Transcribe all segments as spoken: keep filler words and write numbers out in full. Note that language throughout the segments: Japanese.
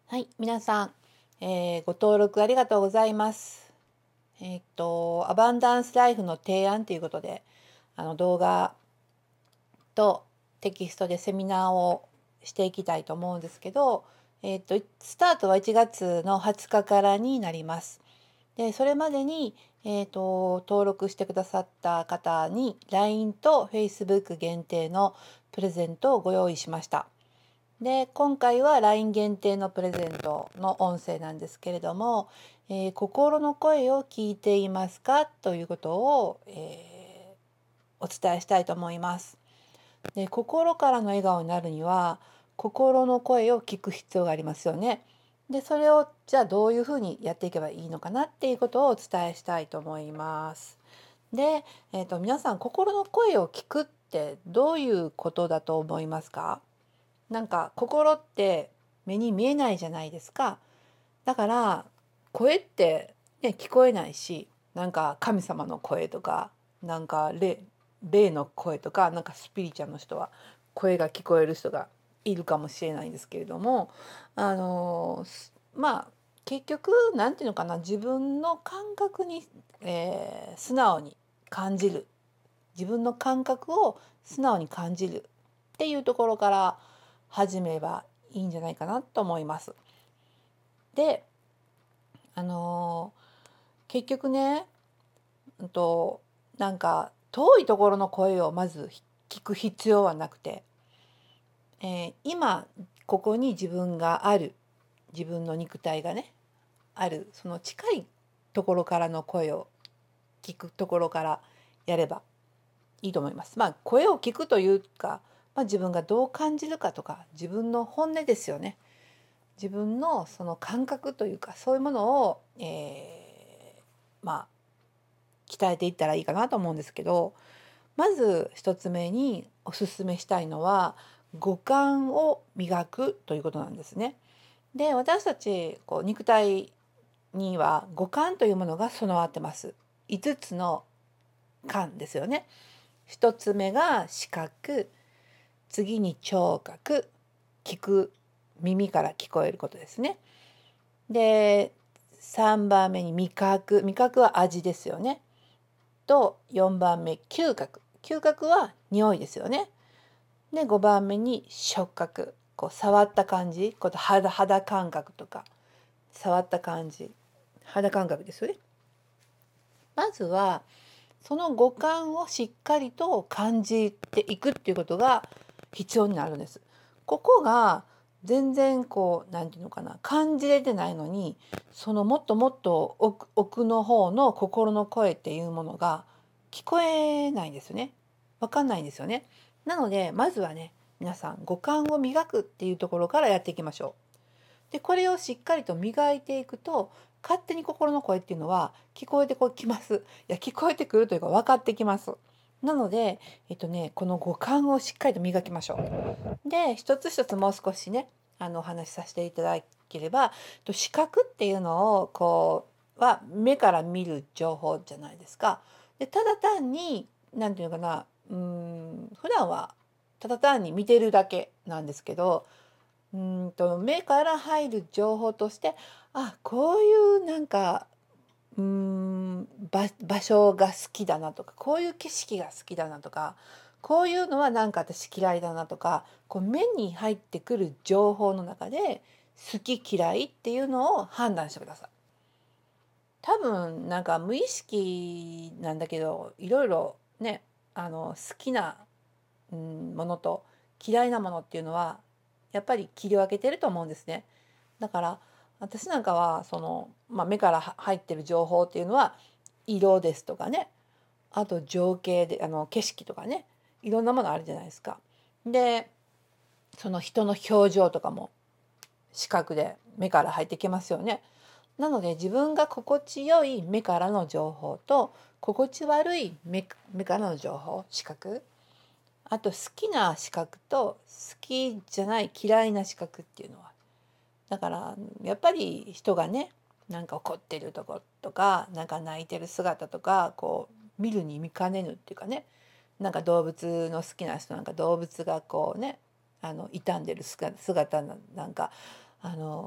はい、皆さん、えーご登録ありがとうございます。えーっと、アバンダンスライフの提案ということで、あの動画とテキストでセミナーをしていきたいと思うんですけど、えーっと、スタートはいちがつのはつかからになります。で、それまでに、えーっと、登録してくださった方に ライン と フェイスブック 限定のプレゼントをご用意しました。で、今回は ライン 限定のプレゼントの音声なんですけれども、えー心の声を聞いていますかということを、えーお伝えしたいと思います。で、心からの笑顔になるには、心の声を聞く必要がありますよね。で、それをじゃあどういうふうにやっていけばいいのかなっていうことをお伝えしたいと思います。で、えーと、皆さん心の声を聞くってどういうことだと思いますか？なんか心って目に見えないじゃないですか。だから声って、ね、聞こえないし、なんか神様の声とか、なんか霊、霊の声とか、なんかスピリチュアルの人は声が聞こえる人がいるかもしれないんですけれども、あのまあ結局なんていうのかな、自分の感覚に、えー素直に感じる、自分の感覚を素直に感じるっていうところから始めればいいんじゃないかなと思います。で、あのー結局ね、うんと、なんか遠いところの声をまず聞く必要はなくて、えー今ここに自分がある、自分の肉体がねある、その近いところからの声を聞くところからやればいいと思います。まあ声を聞くというか、まあ、自分がどう感じるかとか自分の本音ですよね。自分のその感覚というかそういうものを、えーまあ鍛えていったらいいかなと思うんですけど、まず一つ目におすすめしたいのは五感を磨くということなんですね。で、私たちこう肉体には五感というものが備わってます。いつつの感ですよね。一つ目が視覚、次に聴覚、聞く、耳から聞こえることですね。で、さんばんめに味覚、味覚は味ですよね。とよんばんめ嗅覚、嗅覚は匂いですよね。で、ごばんめに触覚、こう触った感じ、こう肌肌感覚とか触った感じ、肌感覚ですよね。まずはその五感をしっかりと感じていくっていうことが必要になるんです。ここが全然こうなんていうのかな、感じれてないのに、そのもっともっと奥奥の方の心の声っていうものが聞こえないんですよね。わかんないんですよね。なのでまずはね、皆さん五感を磨くっていうところからやっていきましょう。で、これをしっかりと磨いていくと、勝手に心の声っていうのは聞こえてきます。いや、聞こえてくるというか分かってきます。なので、えっとね、この五感をしっかりと磨きましょう。で、一つ一つもう少しね、あのお話しさせていただければ、と視覚っていうのをこうは目から見る情報じゃないですか。で、ただ単に何て言うのかな、うーん、普段はただ単に見てるだけなんですけど、うんと目から入る情報として、あ、こういうなんかうーん場場所が好きだなとか、こういう景色が好きだなとか、こういうのはなんか私嫌いだなとか、こう目に入ってくる情報の中で好き嫌いっていうのを判断してください。多分なんか無意識なんだけど、いろいろね、あの好きな、うん、ものと嫌いなものっていうのはやっぱり切り分けてると思うんですね。だから私なんかはその、まあ、目から入ってる情報っていうのは色ですとかね、あと情景であの景色とかね、いろんなものあるじゃないですか。で、その人の表情とかも視覚で目から入ってきますよね。なので自分が心地よい目からの情報と心地悪い目目からの情報、視覚、あと好きな視覚と好きじゃない嫌いな視覚っていうのは、だからやっぱり人がね、なんか怒ってるとことか、なんか泣いてる姿とかこう見るに見かねぬっていうかね、なんか動物の好きな人なんか動物がこうね、あの傷んでる姿ななんかあの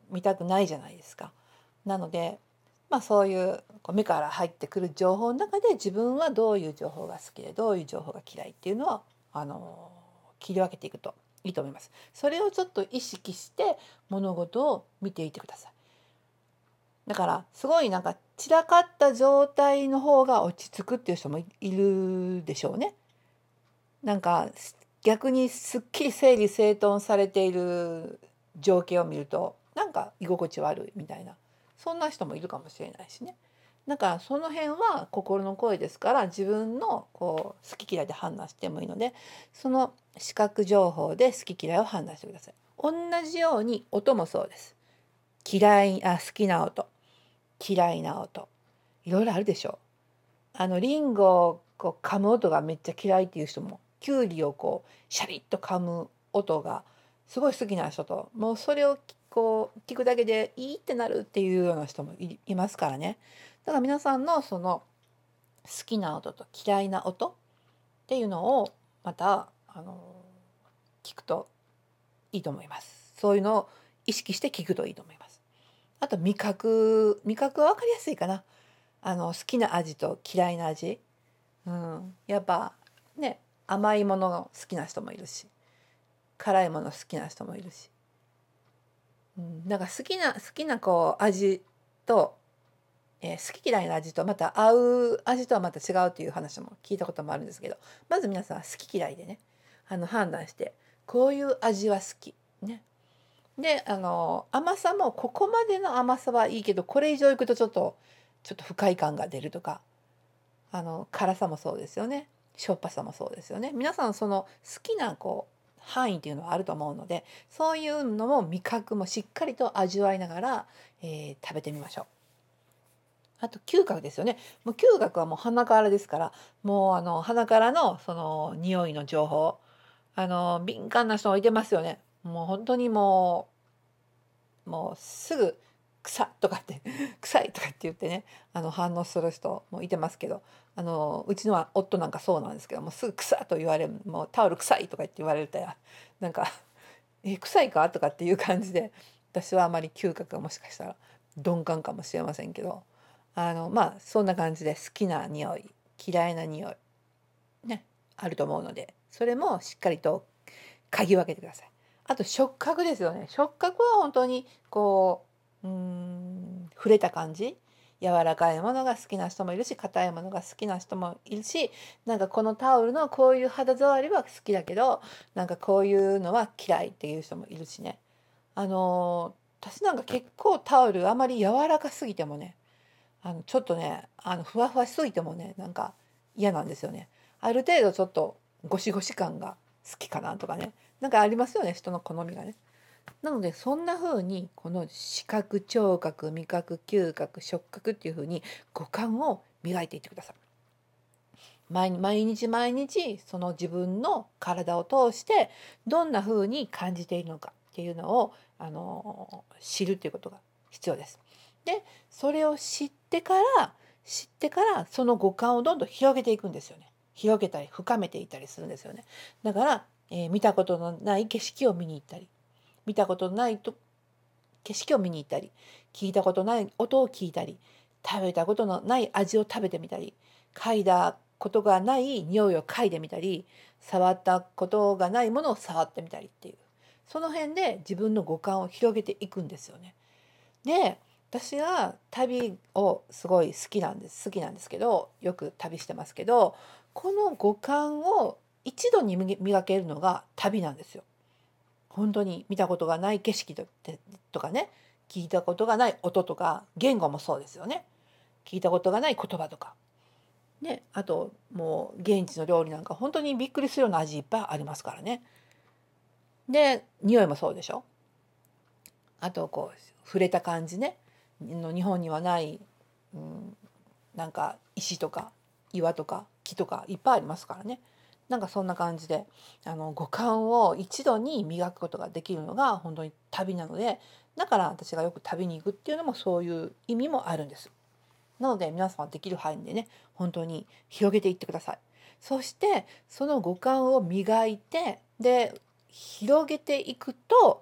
見たくないじゃないですか。なので、まあ、そういうこう目から入ってくる情報の中で自分はどういう情報が好きでどういう情報が嫌いっていうのをあの切り分けていくといいと思います。それをちょっと意識して物事を見ていってください。だからすごいなんか散らかった状態の方が落ち着くっていう人もいるでしょうね。なんか逆にすっきり整理整頓されている情景を見るとなんか居心地悪いみたいな、そんな人もいるかもしれないしね。だからその辺は心の声ですから自分のこう好き嫌いで判断してもいいので、その視覚情報で好き嫌いを判断してください。同じように音もそうです。嫌いあ好きな音、嫌いな音、いろいろあるでしょう。あのリンゴをこう噛む音がめっちゃ嫌いっていう人も、キュウリをこうシャリッと噛む音がすごい好きな人と、もうそれをこう聞くだけでいいってなるっていうような人も い, いますからね。だから皆さんのその好きな音と嫌いな音っていうのをまたあの聞くといいと思います。そういうのを意識して聞くといいと思います。あと味覚味覚は分かりやすいかな。あの好きな味と嫌いな味、うん、やっぱね、甘いものが好きな人もいるし辛いもの好きな人もいるし、うん、なんか好きな好きなこう味と、えー好き嫌いの味とまた合う味とはまた違うという話も聞いたこともあるんですけど、まず皆さん好き嫌いでねあの判断して、こういう味は好きね。であの甘さもここまでの甘さはいいけどこれ以上いくとちょっとちょっと不快感が出るとか、あの辛さもそうですよね、しょっぱさもそうですよね。皆さんその好きなこう範囲っていうのはあると思うので、そういうのも味覚もしっかりと味わいながら、えー食べてみましょう。あと嗅覚ですよね。もう嗅覚はもう鼻からですから、もうあの鼻からのその匂いの情報、あの敏感な人がいてますよね。もう本当にもうもうすぐ臭っとかって臭いとかって言ってね、あの反応する人もいてますけど、あのうちのは夫なんかそうなんですけども、すぐ臭っと言われる、もうタオル臭いとか言って言われるとやなんかえ臭いかとかっていう感じで、私はあまり嗅覚がもしかしたら鈍感かもしれませんけど、あのまあそんな感じで好きな匂い嫌いな匂いねあると思うので、それもしっかりと嗅ぎ分けてください。あと触覚ですよね。触覚は本当にこう、うーん、触れた感じ。柔らかいものが好きな人もいるし、硬いものが好きな人もいるし、なんかこのタオルのこういう肌触りは好きだけど、なんかこういうのは嫌いっていう人もいるしね。あのー私なんか結構タオルあまり柔らかすぎてもね、あのちょっとね、あのふわふわしすぎてもね、なんか嫌なんですよね。ある程度ちょっとゴシゴシ感が好きかなとかね、なんかありますよね、人の好みがね。なのでそんな風にこの視覚聴覚味覚嗅覚触覚っていう風に五感を磨いていってください。毎毎日毎日その自分の体を通してどんな風に感じているのかっていうのをあの知るっていうことが必要です。でそれを知ってから知ってからその五感をどんどん広げていくんですよね。広げたり深めていったりするんですよね。だから、えー見たことのない景色を見に行ったり、見たことのないと景色を見に行ったり、聞いたことない音を聞いたり、食べたことのない味を食べてみたり、嗅いだことがない匂いを嗅いでみたり、触ったことがないものを触ってみたりっていう、その辺で自分の五感を広げていくんですよね。で私は旅をすごい好きなんです好きなんですけど、よく旅してますけど、この五感を一度に磨けるのが旅なんですよ。本当に見たことがない景色ととかね、聞いたことがない音とか、言語もそうですよね。聞いたことがない言葉とかね、あともう現地の料理なんか本当にびっくりするような味いっぱいありますからね。で匂いもそうでしょ。あとこう触れた感じね、の日本にはない、うん、なんか石とか岩とか木とかいっぱいありますからね。なんかそんな感じであの五感を一度に磨くことができるのが本当に旅なので、だから私がよく旅に行くっていうのもそういう意味もあるんです。なので皆さんはできる範囲でね本当に広げていってください。そしてその五感を磨いてで広げていくと、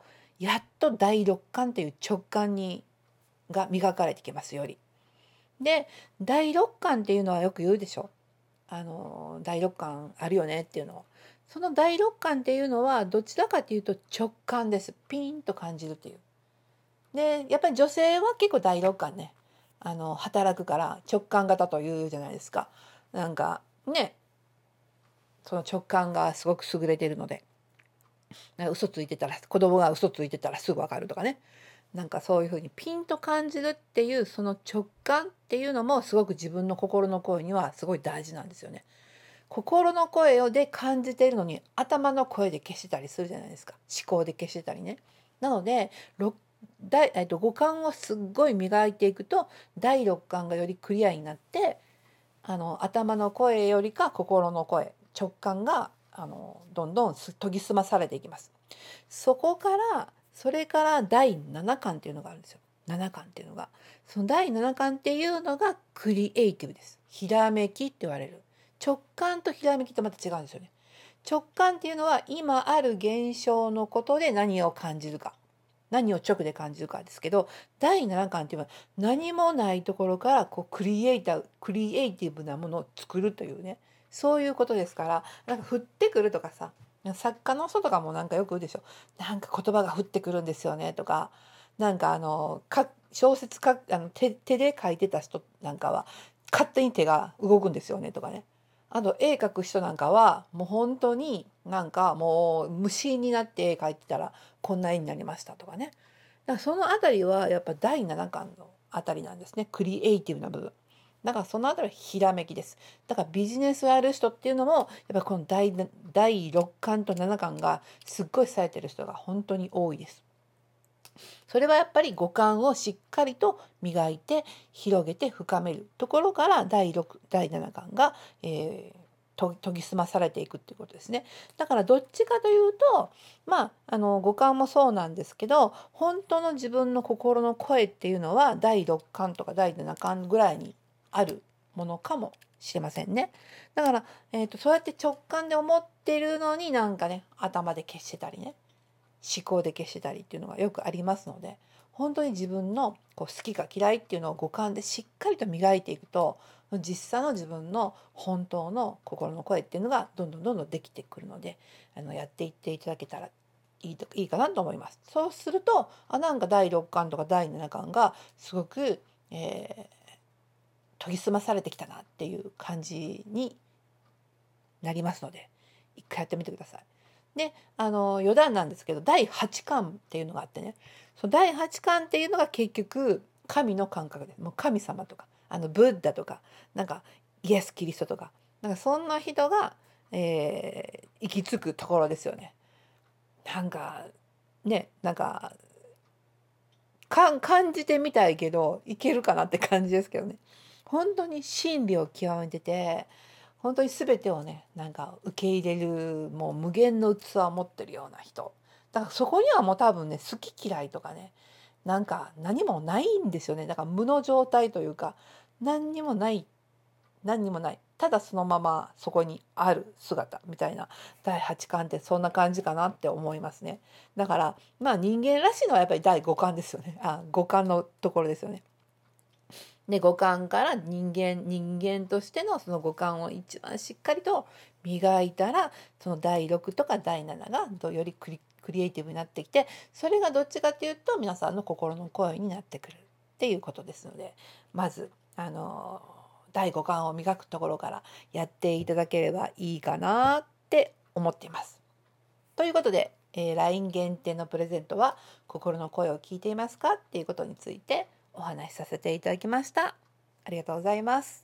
やっと第六感という直感にが磨かれてきますより。で第六感っていうのはよく言うでしょ。あの第六感あるよねっていうのを。その第六感っていうのはどちらかというと直感です。ピンと感じるっていう。でやっぱり女性は結構第六感ねあの働くから直感型というじゃないですか。なんかねその直感がすごく優れているので、なんか嘘ついてたら子供が嘘ついてたらすぐ分かるとかね、なんかそういうふうにピンと感じるっていうその直感っていうのもすごく自分の心の声にはすごい大事なんですよね。心の声をで感じているのに頭の声で消してたりするじゃないですか。思考で消してたりね。なのでろだいえっと五感をすっごい磨いていくと第六感がよりクリアになって、あの頭の声よりか心の声直感があのどんどん研ぎ澄まされていきます。そこからそれからだいななかんっていうのがあるんですよ。ななかんっていうのがそのだいななかんっていうのがクリエイティブです。ひらめきって言われる。直感とひらめきってまた違うんですよね。直感っていうのは今ある現象のことで何を感じるか、何を直で感じるかですけど、だいななかんっていうのは何もないところからこうクリエイタークリエイティブなものを作るというね、そういうことですから、なんか降ってくるとかさ、作家の人とかもなんかよく言うでしょ。なんか言葉が降ってくるんですよねとか、なんかあのか小説かあの 手, 手で書いてた人なんかは勝手に手が動くんですよねとかね。あと絵描く人なんかはもう本当になんかもう無心になって絵描いてたらこんな絵になりましたとかね。だからそのあたりはやっぱだいななかんのあたりなんですね。クリエイティブな部分。だからそのあたりはひらめきです。だからビジネスをやる人っていうのもやっぱこの第第ろっかんとななかんがすっごい冴えてる人が本当に多いです。それはやっぱり五感をしっかりと磨いて広げて深めるところからだいろくだいななかんが、えーと研ぎ澄まされていくっていうことですね。だからどっちかというとまああの五感もそうなんですけど、本当の自分の心の声っていうのはだいろっかんとかだいななかんぐらいにあるものかもしれませんね。だから、えーと、そうやって直感で思ってるのになんかね頭で消してたりね思考で消してたりっていうのがよくありますので、本当に自分のこう好きか嫌いっていうのを五感でしっかりと磨いていくと、実際の自分の本当の心の声っていうのがどんどんどんどんできてくるので、あのやっていっていただけたらいいといいかなと思います。そうするとあなんかだいろっかんとかだいななかんがすごく、えー、研ぎ澄まされてきたなっていう感じになりますので、一回やってみてください。であの余談なんですけどだいはちかんっていうのがあってね、そのだいはちかんっていうのが結局神の感覚です。もう神様とかあのブッダとかなんかイエス・キリストとかなんかそんな人が、えー行き着くところですよね。なんかねなんかか感じてみたいけどいけるかなって感じですけどね。本当に真理を極めてて、本当に全てをねなんか受け入れるもう無限の器を持ってるような人だから、そこにはもう多分ね好き嫌いとかねなんか何もないんですよね。だから無の状態というか何にもない何にもない、ただそのままそこにある姿みたいなだいはちかんってそんな感じかなって思いますね。だからまあ人間らしいのはやっぱりだいごかんですよね。あ五感のところですよね。で五感から人間人間としてのその五感を一番しっかりと磨いたらそのだいろくとかだいなながよりクリクリエイティブになってきて、それがどっちかっていうと皆さんの心の声になってくるっていうことですので、まずあのだい五感を磨くところからやっていただければいいかなって思っています。ということで、えー、ライン 限定のプレゼントは心の声を聞いていますかっていうことについてお話しさせていただきました。ありがとうございます。